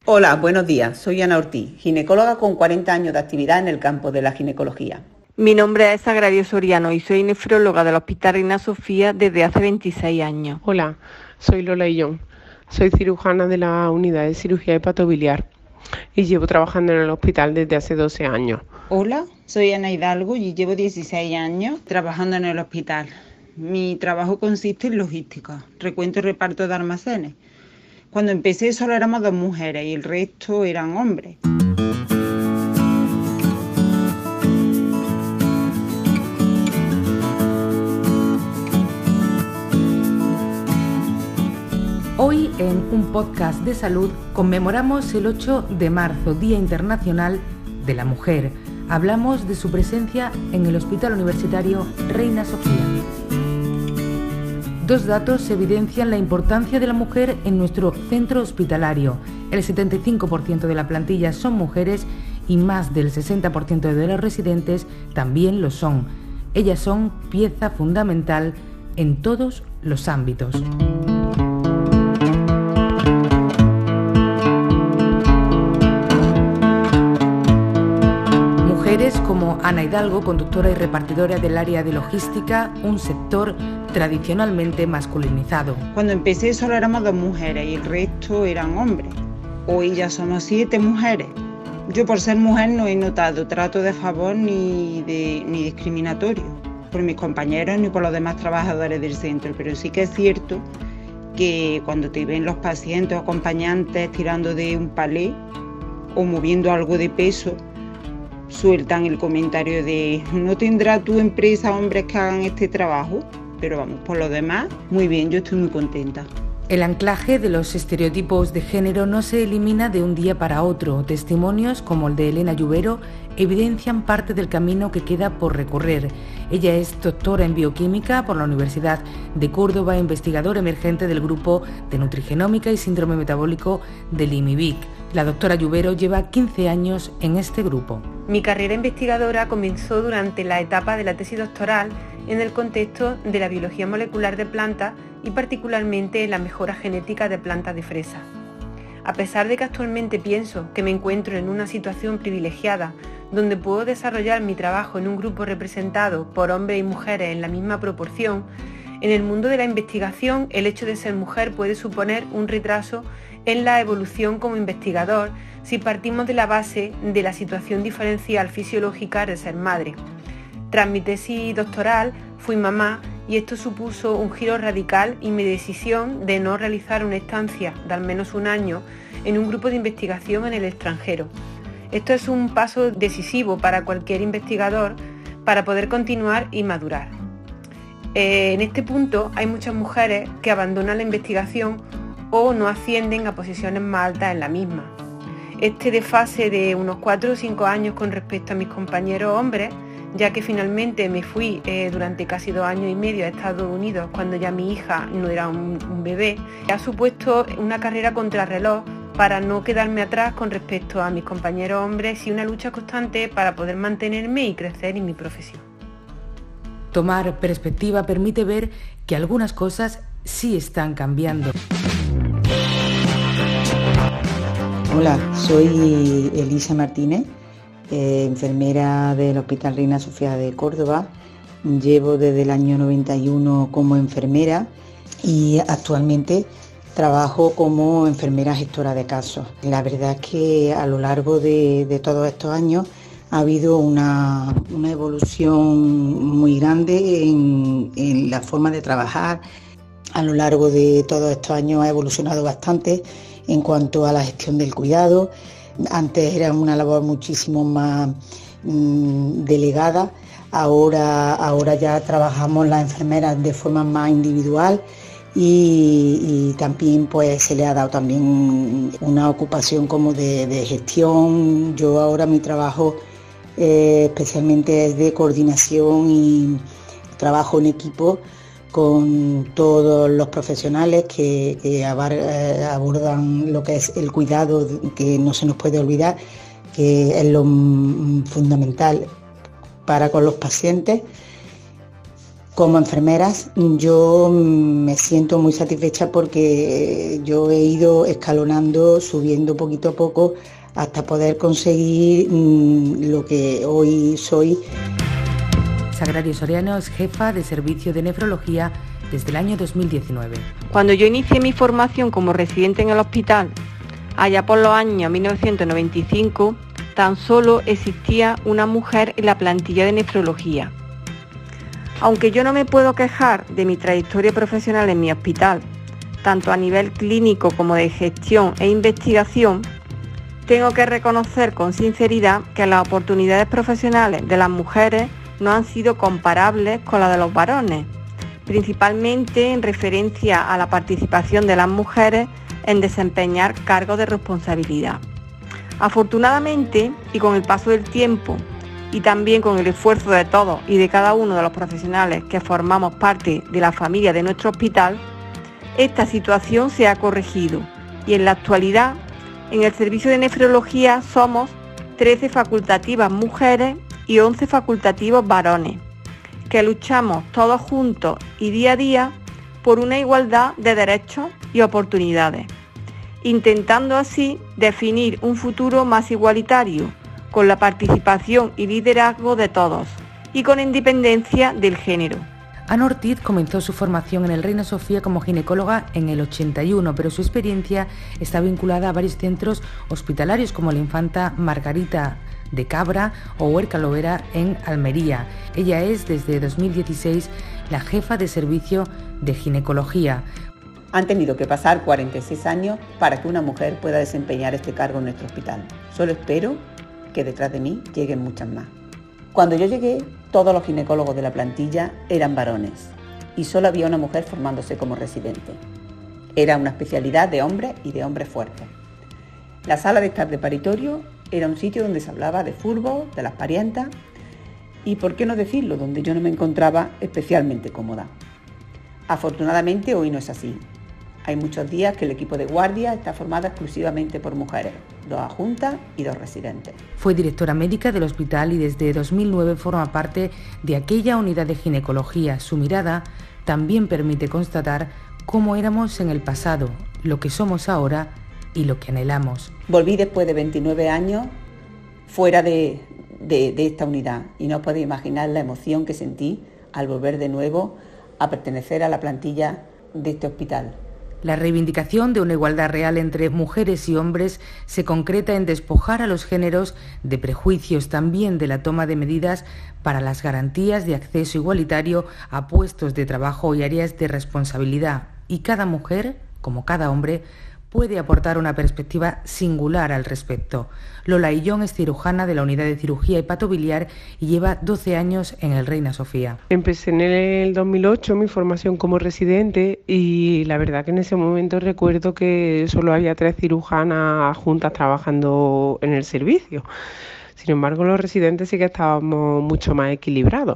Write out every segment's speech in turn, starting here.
Hola, buenos días. Soy Ana Ortiz, ginecóloga con 40 años de actividad en el campo de la ginecología. Mi nombre es Sagrario Soriano y soy nefróloga del Hospital Reina Sofía desde hace 26 años. Hola, soy Lola Illón. Soy cirujana de la unidad de cirugía hepatobiliar y llevo trabajando en el hospital desde hace 12 años. Hola, soy Ana Hidalgo y llevo 16 años trabajando en el hospital. Mi trabajo consiste en logística, recuento y reparto de almacenes. Cuando empecé solo éramos 2 mujeres y el resto eran hombres. Hoy en un podcast de salud conmemoramos el 8 de marzo, Día Internacional de la Mujer. Hablamos de su presencia en el Hospital Universitario Reina Sofía. 2 datos evidencian la importancia de la mujer en nuestro centro hospitalario. El 75% de la plantilla son mujeres y más del 60% de los residentes también lo son. Ellas son pieza fundamental en todos los ámbitos. Mujeres como Ana Hidalgo, conductora y repartidora del área de logística, un sector tradicionalmente masculinizado. Cuando empecé solo éramos 2 mujeres y el resto eran hombres. Hoy ya somos 7 mujeres. Yo por ser mujer no he notado trato de favor ni discriminatorio por mis compañeros ni por los demás trabajadores del centro, pero sí que es cierto que cuando te ven los pacientes o acompañantes tirando de un palé o moviendo algo de peso, sueltan el comentario de ¿no tendrá tu empresa hombres que hagan este trabajo? Pero vamos, por lo demás, muy bien, yo estoy muy contenta. El anclaje de los estereotipos de género no se elimina de un día para otro. Testimonios como el de Elena Lluvero evidencian parte del camino que queda por recorrer. Ella es doctora en bioquímica por la Universidad de Córdoba, investigadora emergente del grupo de nutrigenómica y síndrome metabólico del IMIBIC. La doctora Lluvero lleva 15 años en este grupo. Mi carrera investigadora comenzó durante la etapa de la tesis doctoral en el contexto de la biología molecular de plantas y particularmente en la mejora genética de plantas de fresa. A pesar de que actualmente pienso que me encuentro en una situación privilegiada donde puedo desarrollar mi trabajo en un grupo representado por hombres y mujeres en la misma proporción, en el mundo de la investigación el hecho de ser mujer puede suponer un retraso en la evolución como investigador si partimos de la base de la situación diferencial fisiológica de ser madre. Tras mi tesis doctoral fui mamá y esto supuso un giro radical y mi decisión de no realizar una estancia de al menos un año en un grupo de investigación en el extranjero. Esto es un paso decisivo para cualquier investigador para poder continuar y madurar. En este punto hay muchas mujeres que abandonan la investigación o no ascienden a posiciones más altas en la misma. Este desfase de unos 4 o 5 años con respecto a mis compañeros hombres, ya que finalmente me fui durante casi 2 años y medio a Estados Unidos cuando ya mi hija no era un bebé, ha supuesto una carrera contrarreloj para no quedarme atrás con respecto a mis compañeros hombres y una lucha constante para poder mantenerme y crecer en mi profesión. Tomar perspectiva permite ver que algunas cosas sí están cambiando. Hola, soy Elisa Martínez, enfermera del Hospital Reina Sofía de Córdoba. Llevo desde el año 91 como enfermera y actualmente trabajo como enfermera gestora de casos. La verdad es que a lo largo de todos estos años ha habido una evolución muy grande en la forma de trabajar. A lo largo de todos estos años ha evolucionado bastante en cuanto a la gestión del cuidado. Antes era una labor muchísimo más delegada, ahora ya trabajamos las enfermeras de forma más individual y también pues se le ha dado también una ocupación como de gestión. Yo ahora mi trabajo especialmente es de coordinación y trabajo en equipo con todos los profesionales que abordan lo que es el cuidado, que no se nos puede olvidar, que es lo fundamental para con los pacientes. Como enfermeras yo me siento muy satisfecha porque yo he ido escalonando, subiendo poquito a poco hasta poder conseguir lo que hoy soy. Sagrario Soriano es jefa de servicio de nefrología desde el año 2019. Cuando yo inicié mi formación como residente en el hospital, allá por los años 1995, tan solo existía una mujer en la plantilla de nefrología. Aunque yo no me puedo quejar de mi trayectoria profesional en mi hospital, tanto a nivel clínico como de gestión e investigación, tengo que reconocer con sinceridad que las oportunidades profesionales de las mujeres no han sido comparables con las de los varones, principalmente en referencia a la participación de las mujeres en desempeñar cargos de responsabilidad. Afortunadamente, y con el paso del tiempo, y también con el esfuerzo de todos y de cada uno de los profesionales que formamos parte de la familia de nuestro hospital, esta situación se ha corregido y en la actualidad en el servicio de nefrología somos 13 facultativas mujeres y 11 facultativos varones, que luchamos todos juntos y día a día por una igualdad de derechos y oportunidades, intentando así definir un futuro más igualitario, con la participación y liderazgo de todos y con independencia del género. Ana Ortiz comenzó su formación en el Reina Sofía como ginecóloga en el 81, pero su experiencia está vinculada a varios centros hospitalarios como la Infanta Margarita de Cabra o Huerca Lovera en Almería. Ella es desde 2016 la jefa de servicio de ginecología. Han tenido que pasar 46 años para que una mujer pueda desempeñar este cargo en nuestro hospital. Solo espero que detrás de mí lleguen muchas más. Cuando yo llegué, todos los ginecólogos de la plantilla eran varones y solo había una mujer formándose como residente. Era una especialidad de hombres y de hombres fuertes. La sala de estar de paritorio era un sitio donde se hablaba de fútbol, de las parientas y, por qué no decirlo, donde yo no me encontraba especialmente cómoda. Afortunadamente hoy no es así. Hay muchos días que el equipo de guardia está formado exclusivamente por mujeres, 2 adjuntas y 2 residentes. Fue directora médica del hospital y desde 2009 forma parte de aquella unidad de ginecología. Su mirada también permite constatar cómo éramos en el pasado, lo que somos ahora y lo que anhelamos. Volví después de 29 años fuera de esta unidad y no podéis imaginar la emoción que sentí al volver de nuevo a pertenecer a la plantilla de este hospital. La reivindicación de una igualdad real entre mujeres y hombres se concreta en despojar a los géneros de prejuicios, también de la toma de medidas para las garantías de acceso igualitario a puestos de trabajo y áreas de responsabilidad. Y cada mujer, como cada hombre, puede aportar una perspectiva singular al respecto. Lola Illón es cirujana de la Unidad de Cirugía Hepatobiliar y lleva 12 años en el Reina Sofía. Empecé en el 2008 mi formación como residente y la verdad que en ese momento recuerdo que solo había 3 cirujanas juntas trabajando en el servicio. Sin embargo, los residentes sí que estábamos mucho más equilibrados.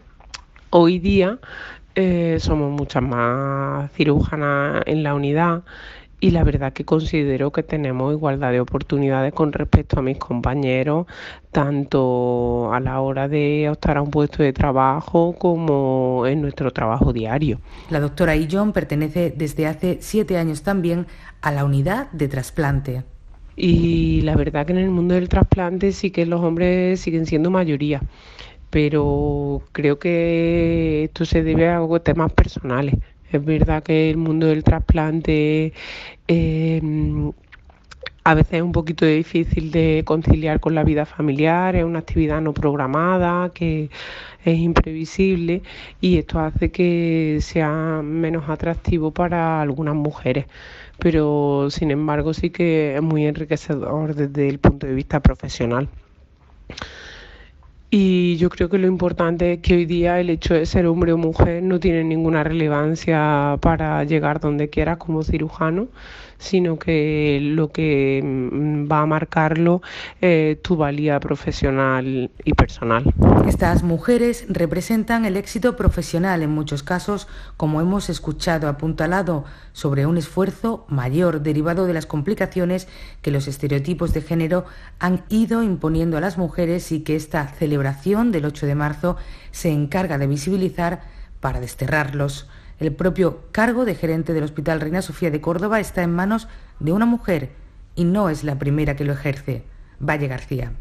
Hoy día somos muchas más cirujanas en la unidad. Y la verdad que considero que tenemos igualdad de oportunidades con respecto a mis compañeros, tanto a la hora de optar a un puesto de trabajo como en nuestro trabajo diario. La doctora Illón pertenece desde hace 7 años también a la unidad de trasplante. Y la verdad que en el mundo del trasplante sí que los hombres siguen siendo mayoría, pero creo que esto se debe a temas personales. Es verdad que el mundo del trasplante a veces es un poquito difícil de conciliar con la vida familiar, es una actividad no programada, que es imprevisible y esto hace que sea menos atractivo para algunas mujeres. Pero sin embargo sí que es muy enriquecedor desde el punto de vista profesional. Y yo creo que lo importante es que hoy día el hecho de ser hombre o mujer no tiene ninguna relevancia para llegar donde quieras como cirujano, sino que lo que va a marcarlo es tu valía profesional y personal. Estas mujeres representan el éxito profesional en muchos casos, como hemos escuchado, apuntalado sobre un esfuerzo mayor derivado de las complicaciones que los estereotipos de género han ido imponiendo a las mujeres y que esta celebración del 8 de marzo se encarga de visibilizar para desterrarlos. El propio cargo de gerente del Hospital Reina Sofía de Córdoba está en manos de una mujer y no es la primera que lo ejerce. Valle García.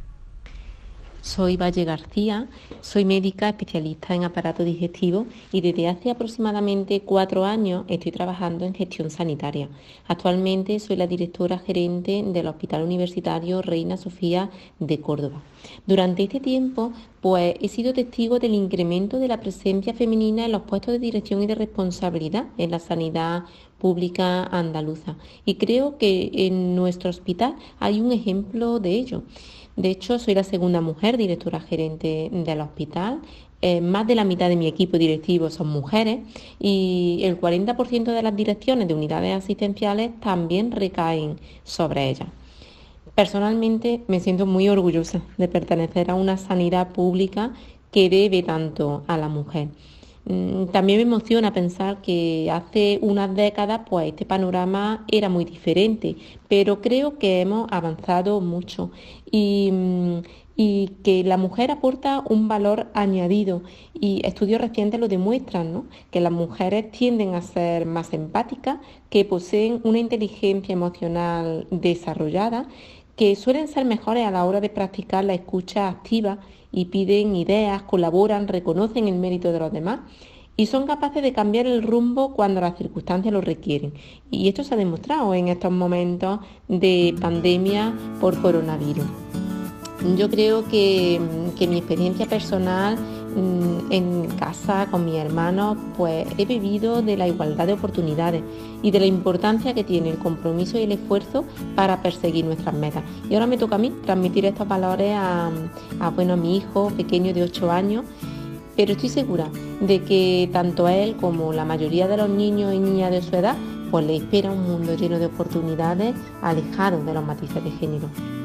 Soy Valle García, soy médica especialista en aparato digestivo y desde hace aproximadamente 4 años estoy trabajando en gestión sanitaria. Actualmente soy la directora gerente del Hospital Universitario Reina Sofía de Córdoba. Durante este tiempo, he sido testigo del incremento de la presencia femenina en los puestos de dirección y de responsabilidad en la sanidad pública andaluza y creo que en nuestro hospital hay un ejemplo de ello. De hecho, soy la segunda mujer directora gerente del hospital. Más de la mitad de mi equipo directivo son mujeres y el 40% de las direcciones de unidades asistenciales también recaen sobre ellas. Personalmente me siento muy orgullosa de pertenecer a una sanidad pública que debe tanto a la mujer. También me emociona pensar que hace unas décadas este panorama era muy diferente, pero creo que hemos avanzado mucho y que la mujer aporta un valor añadido y estudios recientes lo demuestran, ¿no? Que las mujeres tienden a ser más empáticas, que poseen una inteligencia emocional desarrollada, que suelen ser mejores a la hora de practicar la escucha activa y piden ideas, colaboran, reconocen el mérito de los demás y son capaces de cambiar el rumbo cuando las circunstancias lo requieren. Y esto se ha demostrado en estos momentos de pandemia por coronavirus. Yo creo que mi experiencia personal en casa con mis hermanos, he vivido de la igualdad de oportunidades y de la importancia que tiene el compromiso y el esfuerzo para perseguir nuestras metas. Y ahora me toca a mí transmitir estos valores a mi hijo pequeño de 8 años, pero estoy segura de que tanto a él como la mayoría de los niños y niñas de su edad, le espera un mundo lleno de oportunidades, alejado de los matices de género.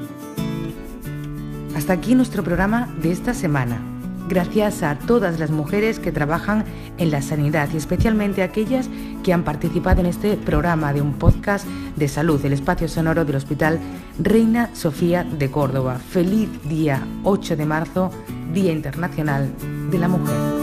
Hasta aquí nuestro programa de esta semana. Gracias a todas las mujeres que trabajan en la sanidad y especialmente a aquellas que han participado en este programa de un podcast de salud, el espacio sonoro del Hospital Reina Sofía de Córdoba. Feliz día 8 de marzo, Día Internacional de la Mujer.